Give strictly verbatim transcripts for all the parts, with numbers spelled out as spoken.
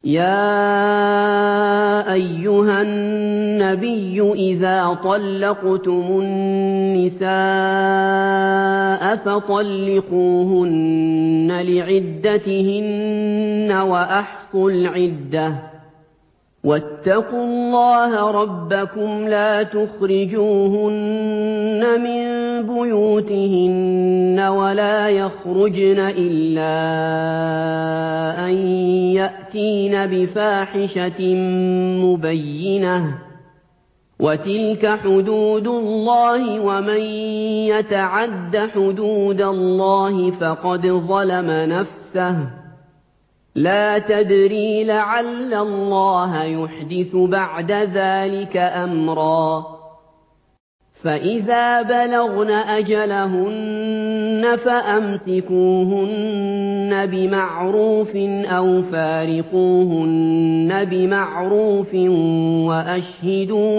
يَا أَيُّهَا النَّبِيُّ إِذَا طَلَّقْتُمُ النِّسَاءَ فَطَلِّقُوهُنَّ لِعِدَّتِهِنَّ وَأَحْصُوا الْعِدَّةَ ۖ وَاتَّقُوا اللَّهَ رَبَّكُمْ لَا تُخْرِجُوهُنَّ مِن بُيُوتِهِنَّ وَلَا يَخْرُجْنَ إِلَّا أَن يَأْتِينَ بِفَاحِشَةٍ مُّبَيِّنَةٍ ۚ وَتِلْكَ حُدُودُ اللَّهِ ۚ وَمَن يَتَعَدَّ حُدُودَ اللَّهِ فَقَدْ ظَلَمَ نَفْسَهُ ۚ لَا تَدْرِي لَعَلَّ اللَّهَ يُحْدِثُ بَعْدَ ذَٰلِكَ أَمْرًا. فَإِذَا بَلَغْنَ أَجَلَهُنَّ فَأَمْسِكُوهُنَّ بِمَعْرُوفٍ أَوْ فَارِقُوهُنَّ بِمَعْرُوفٍ وَأَشْهِدُوا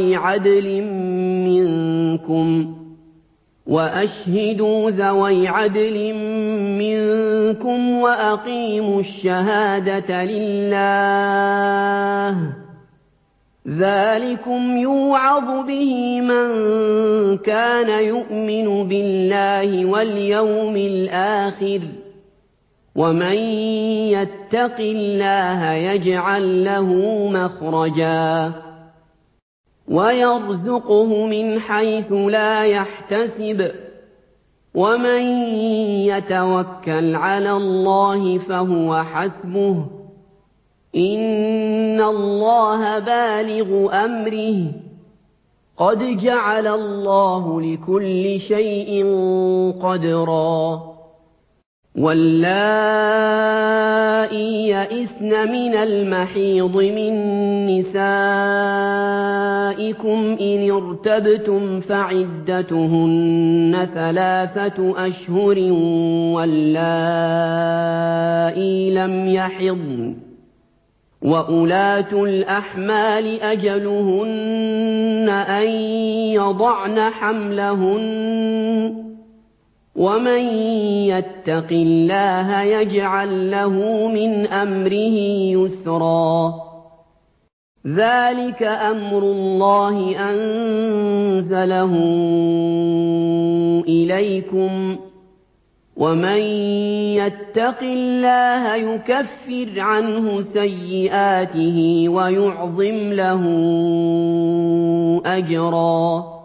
ذَوَيْ عَدْلٍ مِّنكُمْ وَأَقِيمُوا الشَّهَادَةَ لِلَّهِ ۚ ذَٰلِكُمْ يُوعَظُ بِهِ مَن كَانَ يُؤْمِنُ بِاللَّهِ وَالْيَوْمِ الْآخِرِ ۚ وَمَن يَتَّقِ اللَّهَ يَجْعَل لَّهُ مَخْرَجًا وَيَرْزُقْهُ مِنْ حَيْثُ لَا يَحْتَسِبُ ۚ وَمَن يَتَوَكَّلْ عَلَى اللَّهِ فَهُوَ حَسْبُهُ ۚ إِنَّ اللَّهَ بَالِغُ أَمْرِهِ ۚ قَدْ جَعَلَ اللَّهُ لِكُلِّ شَيْءٍ قَدْرًا. وَاللَّائِي يَئِسْنَ مِنَ الْمَحِيضِ مِن نِّسَائِكُمْ إِنِ ارْتَبْتُمْ فَعِدَّتُهُنَّ ثَلَاثَةُ أَشْهُرٍ وَاللَّائِي لَمْ يَحِضْنَ ۚ وَأُولَاتُ الْأَحْمَالِ أَجَلُهُنَّ أَن يَضَعْنَ حَمْلَهُنَّ ۚ وَمَن يَتَّقِ اللَّهَ يَجْعَل لَّهُ مِنْ أَمْرِهِ يُسْرًا. ذَٰلِكَ أَمْرُ اللَّهِ أَنزَلَهُ إِلَيْكُمْ ۚ وَمَن يَتَّقِ اللَّهَ يُكَفِّرْ عَنْهُ سَيِّئَاتِهِ وَيُعْظِمْ لَهُ أَجْرًا.